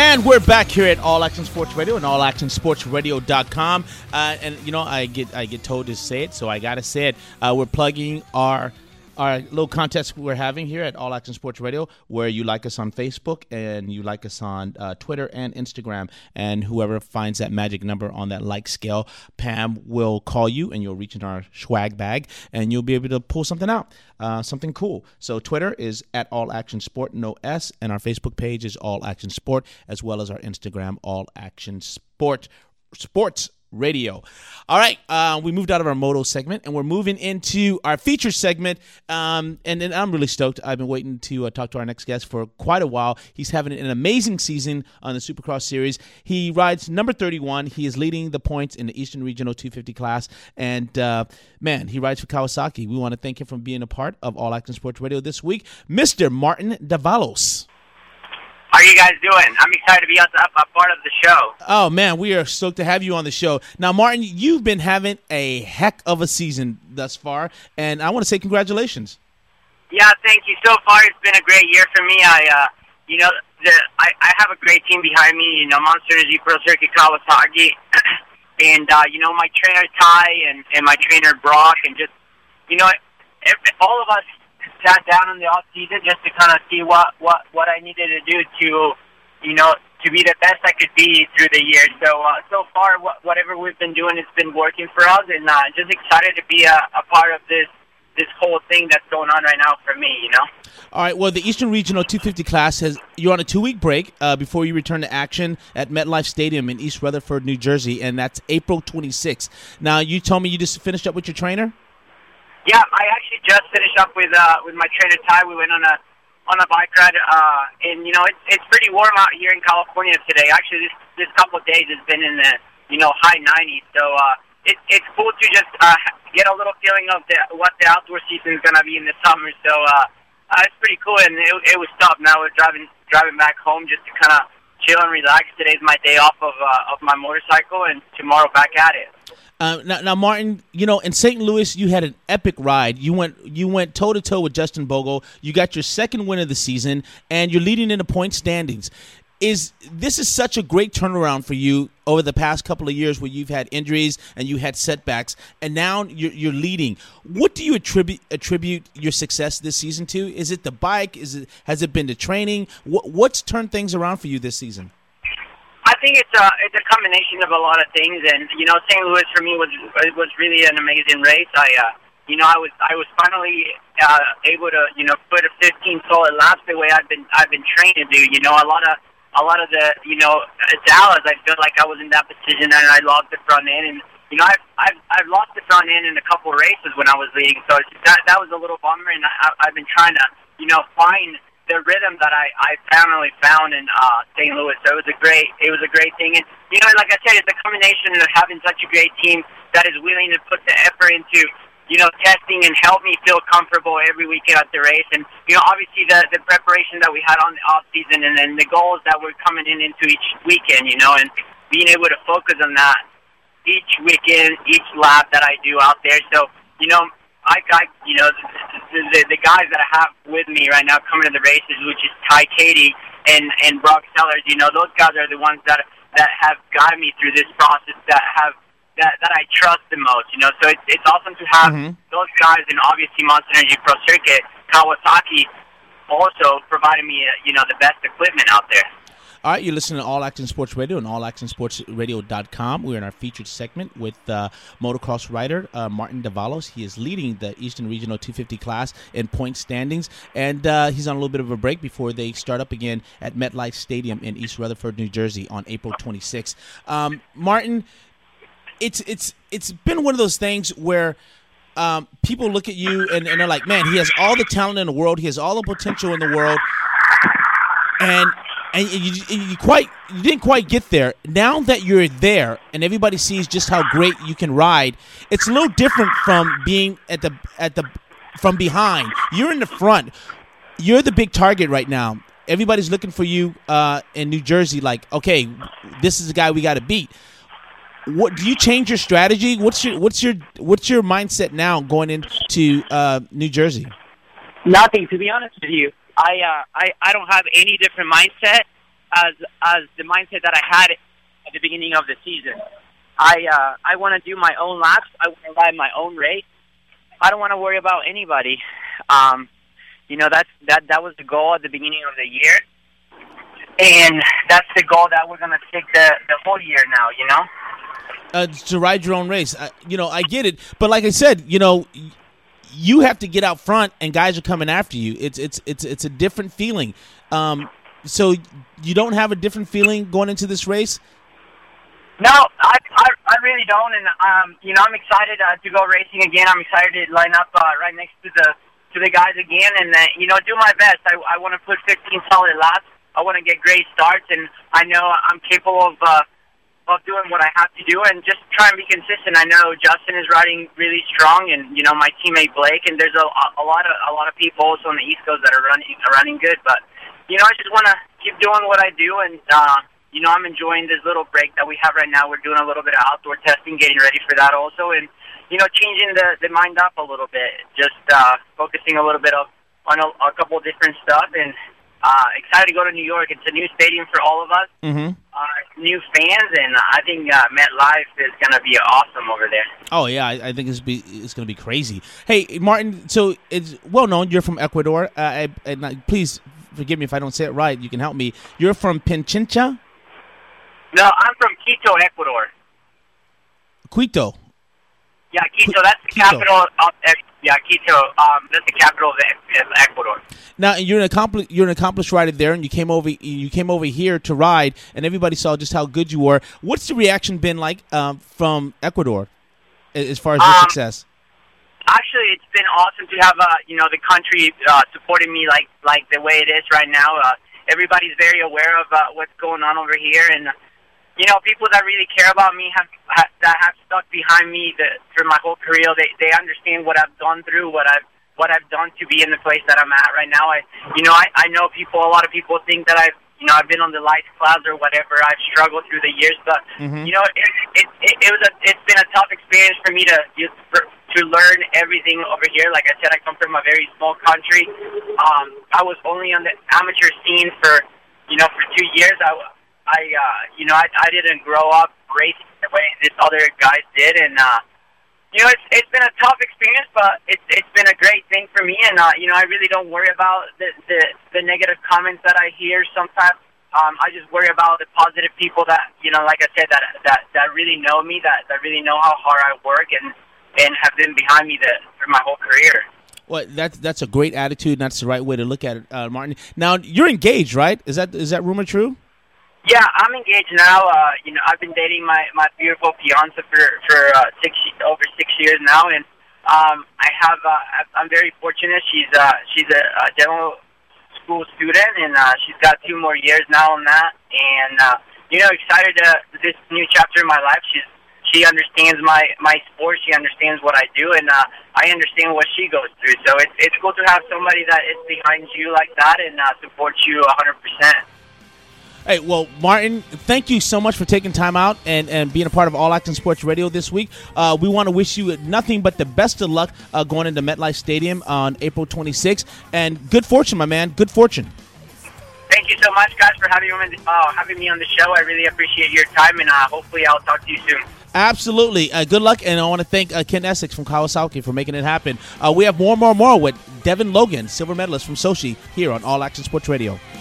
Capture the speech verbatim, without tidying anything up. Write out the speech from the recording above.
And we're back here at All Action Sports Radio and all action sports radio dot com. Uh, and, you know, I get I get told to say it, so I got to say it. Uh, we're plugging our our little contest we're having here at All Action Sports Radio, where you like us on Facebook and you like us on uh, Twitter and Instagram. And whoever finds that magic number on that like scale, Pam will call you and you'll reach in our swag bag and you'll be able to pull something out, uh, something cool. So Twitter is at All Action Sport, no S, and our Facebook page is All Action Sport, as well as our Instagram, All Action Sport Sports Radio. All right, uh, we moved out of our moto segment, and we're moving into our feature segment, um, and, and I'm really stoked. I've been waiting to uh, talk to our next guest for quite a while. He's having an amazing season on the Supercross Series. He rides number thirty-one. He is leading the points in the Eastern Regional two fifty class, and, uh, man, he rides for Kawasaki. We want to thank him for being a part of All Action Sports Radio this week, Mister Martin Davalos. How are you guys doing? I'm excited to be a, a part of the show. Oh, man, we are stoked to have you on the show. Now, Martin, you've been having a heck of a season thus far, and I want to say congratulations. Yeah, thank you. So far, it's been a great year for me. I, uh, you know, the, I, I have a great team behind me, you know, Monster Energy Pro Circuit Kawasaki, and, uh, you know, my trainer, Ty, and, and my trainer, Brock, and just, you know, every, all of us sat down in the off season just to kind of see what, what, what I needed to do to, you know, to be the best I could be through the year. So uh, so far, wh- whatever we've been doing has been working for us, and uh, just excited to be a, a part of this this whole thing that's going on right now for me. You know. All right. Well, the Eastern Regional two fifty class has you're on a two week break uh, before you return to action at MetLife Stadium in East Rutherford, New Jersey, and that's April twenty-sixth. Now, you told me you just finished up with your trainer. Yeah, I actually just finished up with uh, with my trainer Ty. We went on a on a bike ride, uh, and you know it's it's pretty warm out here in California today. Actually, this this couple of days has been in the you know high nineties. So uh, it, it's cool to just uh, get a little feeling of the, what the outdoor season is gonna be in the summer. So uh, uh, it's pretty cool, and it, it was tough. Now we're driving driving back home just to kind of chill and relax. Today's my day off of uh, of my motorcycle, and tomorrow back at it. Uh, now, now, Martin, you know, in Saint Louis, you had an epic ride. You went you went toe-to-toe with Justin Bogle. You got your second win of the season, and you're leading in the point standings. Is This is such a great turnaround for you over the past couple of years where you've had injuries and you had setbacks, and now you're, you're leading. What do you attribute attribute your success this season to? Is it the bike? Is it Has it been the training? What, what's turned things around for you this season? I think it's a it's a combination of a lot of things, and you know, Saint Louis for me was was really an amazing race. I uh, you know, I was I was finally uh, able to you know put a fifteen solid laps the way I've been I've been trained to do. You know, a lot of a lot of the you know Dallas, I feel like I was in that position and I lost the front end, and you know I've I've I've lost the front end in a couple of races when I was leading, so that that was a little bummer, and I, I've been trying to you know find the rhythm that I, I finally found in uh, Saint Louis. So it was a great it was a great thing. And you know, like I said, it's a combination of having such a great team that is willing to put the effort into, you know, testing and help me feel comfortable every weekend at the race. And, you know, obviously the, the preparation that we had on the off season, and then the goals that we're coming in into each weekend, you know, and being able to focus on that each weekend, each lap that I do out there. So, you know, I got, you know, the, the, the guys that I have with me right now coming to the races, which is Ty Katie and, and Brock Sellers, you know, those guys are the ones that that have guided me through this process, that have that, that I trust the most, you know. So it's, it's awesome to have mm-hmm. those guys, and obviously Monster Energy Pro Circuit, Kawasaki, also providing me, you know, the best equipment out there. All right, you're listening to All Action Sports Radio and all action sports radio dot com. We're in our featured segment with uh, motocross rider uh, Martin Davalos. He is leading the Eastern Regional two fifty class in point standings, and uh, he's on a little bit of a break before they start up again at MetLife Stadium in East Rutherford, New Jersey on April twenty-sixth. Um, Martin, it's it's it's been one of those things where um, people look at you and, and they're like, man, he has all the talent in the world. He has all the potential in the world. And And you, you quite you didn't quite get there. Now that you're there and everybody sees just how great you can ride, it's a little different from being at the at the from behind. You're in the front. You're the big target right now. Everybody's looking for you uh, in New Jersey. Like, okay, this is the guy we got to beat. What do you change your strategy? What's your what's your what's your mindset now going into uh, New Jersey? Nothing, to be honest with you. I, uh, I I don't have any different mindset. as as the mindset that I had at the beginning of the season. I uh, I want to do my own laps. I want to ride my own race. I don't want to worry about anybody. Um, you know, that's that that was the goal at the beginning of the year, and that's the goal that we're gonna stick the the whole year now. You know, uh, to ride your own race. I, you know, I get it, but like I said, you know, you have to get out front, and guys are coming after you. It's it's it's it's a different feeling. Um, so you don't have a different feeling going into this race? No, I, I, I really don't, and um, you know, I'm excited uh, to go racing again. I'm excited to line up uh, right next to the to the guys again, and uh, you know, do my best. I, I want to put fifteen solid laps. I want to get great starts, and I know I'm capable of uh, of doing what I have to do, and just try and be consistent. I know Justin is riding really strong, and you know, my teammate Blake, and there's a, a lot of a lot of people also on the East Coast that are running are running good. But you know, I just want to keep doing what I do, and. Uh, You know, I'm enjoying this little break that we have right now. We're doing a little bit of outdoor testing, getting ready for that also, and, you know, changing the, the mind up a little bit, just uh, focusing a little bit of, on a, a couple of different stuff, and uh, excited to go to New York. It's a new stadium for all of us, mm-hmm. uh, new fans, and I think uh, MetLife is going to be awesome over there. Oh, yeah, I, I think it's, be, it's going to be crazy. Hey, Martin, so it's well known you're from Ecuador, uh, I, and uh, please forgive me if I don't say it right. You can help me. You're from Pichincha? No, I'm from Quito, Ecuador. Quito. Yeah, Quito. That's the Quito. capital of yeah, Quito. Um, that's the capital of Ecuador. Now you're an accomplished you're an accomplished rider there, and you came over you came over here to ride, and everybody saw just how good you were. What's the reaction been like um, from Ecuador as far as your um, success? Actually, it's been awesome to have uh, you know, the country uh, supporting me like like the way it is right now. Uh, everybody's very aware of uh, what's going on over here, and. You know, people that really care about me have, have that have stuck behind me the, through my whole career. They they understand what I've gone through, what I've what I've done to be in the place that I'm at right now. I, you know, I, I know people. A lot of people think that I've, you know, I've been on the lights class or whatever. I've struggled through the years, but mm-hmm. you know, it, it it it was a it's been a tough experience for me to for, to learn everything over here. Like I said, I come from a very small country. Um, I was only on the amateur scene for, you know, for two years. I. I, uh, you know, I, I didn't grow up racing the way this other guys did, and uh, you know, it's it's been a tough experience, but it's it's been a great thing for me, and uh, you know, I really don't worry about the the, the negative comments that I hear sometimes. Um, I just worry about the positive people that, you know, like I said, that that that really know me, that that really know how hard I work, and and have been behind me the, through my whole career. Well, that's that's a great attitude, and that's the right way to look at it, uh, Martin. Now you're engaged, right? Is that is that rumor true? Yeah, I'm engaged now. Uh, you know, I've been dating my, my beautiful fiance for for uh, six over six years now, and um, I have. Uh, I'm very fortunate. She's uh, she's a, a dental school student, and uh, she's got two more years now on that. And uh, you know, excited to this new chapter in my life. She's she understands my my sport. She understands what I do, and uh, I understand what she goes through. So it's it's cool to have somebody that is behind you like that and uh, supports you one hundred percent. Hey, well, Martin, thank you so much for taking time out and, and being a part of All Access Sports Radio this week. Uh, we want to wish you nothing but the best of luck uh, going into MetLife Stadium on April twenty-sixth. And good fortune, my man. Good fortune. Thank you so much, guys, for having me, uh, having me on the show. I really appreciate your time, and uh, hopefully I'll talk to you soon. Absolutely. Uh, good luck, and I want to thank uh, Ken Essex from Kawasaki for making it happen. Uh, we have more, more, more with Devin Logan, silver medalist from Sochi, here on All Access Sports Radio.